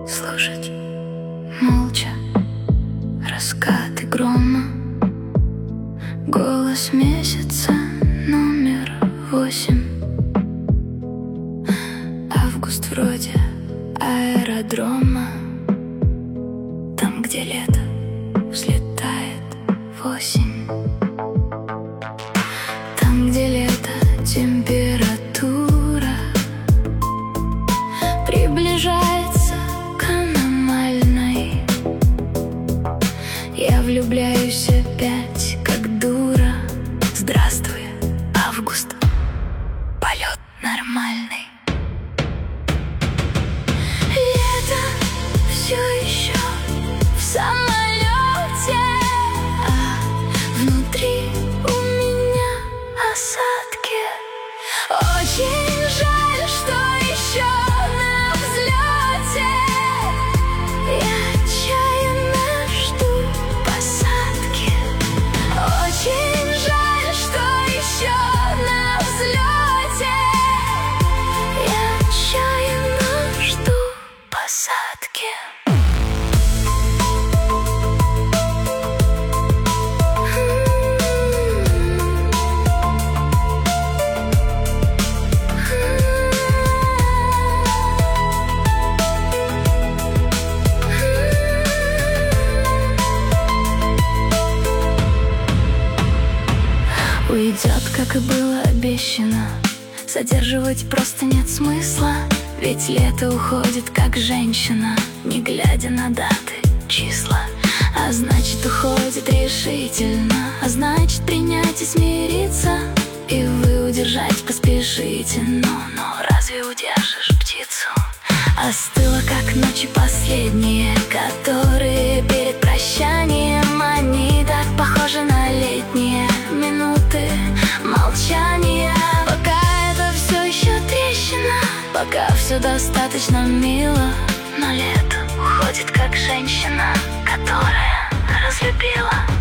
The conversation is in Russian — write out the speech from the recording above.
слушать молча раскаты грома, голос месяца номер 8. Август вроде аэродрома, там, где лето взлетает в осень, там, где лето температура приближается к аномальной. Я влюбляюсь опять, как дура. Здравствуй, август, полет нормальный. Лето все еще в самолете, а внутри у меня осадки. Очень жаль, что еще на взлете. Я отчаянно жду посадки. Очень жаль, что еще на взлете. Я отчаянно жду посадки. Уйдет, как и было обещано. Задерживать просто нет смысла, ведь лето уходит, как женщина, не глядя на даты, числа. А значит, уходит решительно, а значит, принять и смириться. И вы удержать поспешите, но разве удержишь птицу? Остыла, как ночи последние, которые перед прощанием. Они так похожи на летние минуты молчания. Пока это все еще трещина, пока все достаточно мило, но лето уходит, как женщина, которая разлюбила.